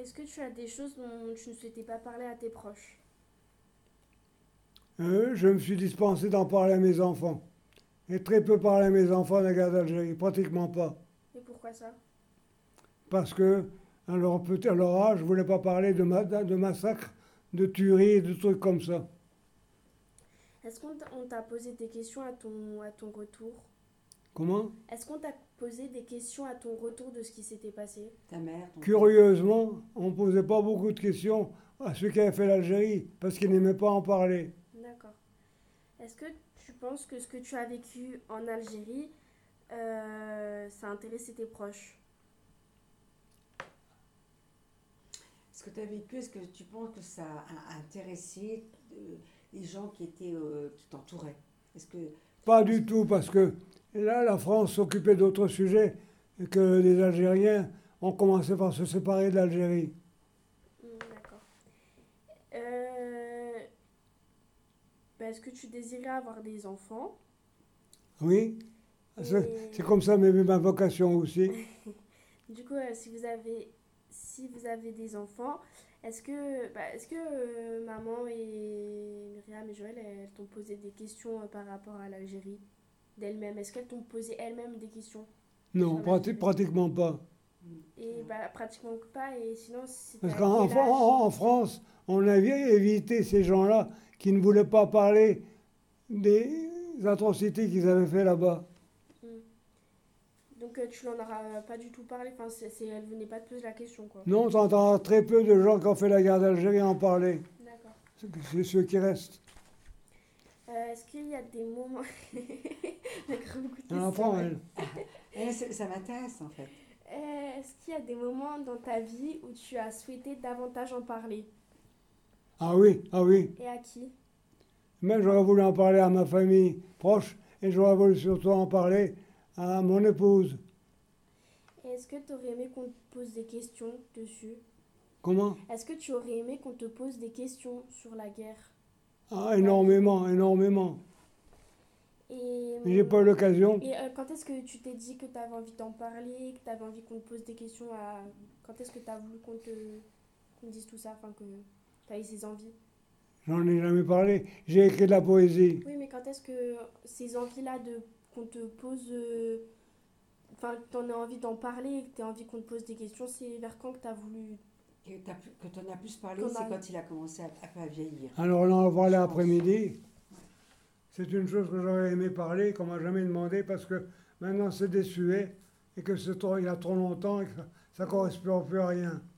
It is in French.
Est-ce que tu as des choses dont tu ne souhaitais pas parler à tes proches? Je me suis dispensé d'en parler à mes enfants. Et très peu parlé à mes enfants de la guerre d'Algérie, pratiquement pas. Et pourquoi ça? Parce que, à leur âge, je ne voulais pas parler de massacres, de tueries, de trucs comme ça. Est-ce qu'on t'a posé des questions à ton retour? Comment? Est-ce qu'on t'a posé des questions à ton retour de ce qui s'était passé? Ta mère, ton père. Curieusement, on ne posait pas beaucoup de questions à ceux qui avaient fait l'Algérie, parce qu'ils n'aimaient pas en parler. D'accord. Est-ce que tu penses que ce que tu as vécu en Algérie, ça a intéressé tes proches? Ce que tu as vécu, est-ce que tu penses que ça a intéressé les gens qui t'entouraient? Est-ce que Pas du tout, parce que là, la France s'occupait d'autres sujets, et que les Algériens ont commencé par se séparer de l'Algérie. D'accord. Euh, est-ce que tu désirais avoir des enfants? Oui, c'est Et c'est comme ça ma vocation aussi. du coup, si vous avez des enfants, est-ce que maman et Myriam et Joël, elles t'ont posé des questions par rapport à l'Algérie d'elles-mêmes? Est-ce qu'elles t'ont posé elles-mêmes des questions Non, sur l'Algérie? pratiquement pas. Et pratiquement pas. Et sinon, c'était Parce à qu'en quel âge? en France, on a évité ces gens-là qui ne voulaient pas parler des atrocités qu'ils avaient fait là-bas. Hmm. Donc tu n'en auras pas du tout parlé. Enfin, elle venait pas te poser la question, quoi. Non, on entend très peu de gens qui ont fait la guerre d'Algérie en parler. D'accord. C'est ceux qui restent. Est-ce qu'il y a des moments... La grande coup de Un question, enfant, ouais. elle. ça m'intéresse en fait. Est-ce qu'il y a des moments dans ta vie où tu as souhaité davantage en parler? Ah oui, ah oui. Et à qui? Mais j'aurais voulu en parler à ma famille proche et j'aurais voulu surtout en parler à mon épouse. Et est-ce que tu aurais aimé qu'on te pose des questions dessus? Comment? Est-ce que tu aurais aimé qu'on te pose des questions sur la guerre? Ah, énormément, énormément. Et, Mais j'ai pas eu l'occasion. quand est-ce que tu t'es dit que tu avais envie d'en parler, que tu avais envie qu'on te pose des questions Quand est-ce que tu as voulu qu'on te dise tout ça, enfin que tu as eu ces envies? J'en ai jamais parlé. J'ai écrit de la poésie. Oui, mais quand est-ce que ces envies-là qu'on te pose, enfin, que t'en as envie d'en parler et que tu as envie qu'on te pose des questions, c'est vers quand que tu as voulu Que tu en as plus parlé, qu'on c'est a... quand il a commencé à vieillir. Alors là, on va parler Je pense. après-midi. C'est une chose que j'aurais aimé parler, qu'on m'a jamais demandé, parce que maintenant c'est désuet et que il y a trop longtemps et que ça ne correspond plus à rien.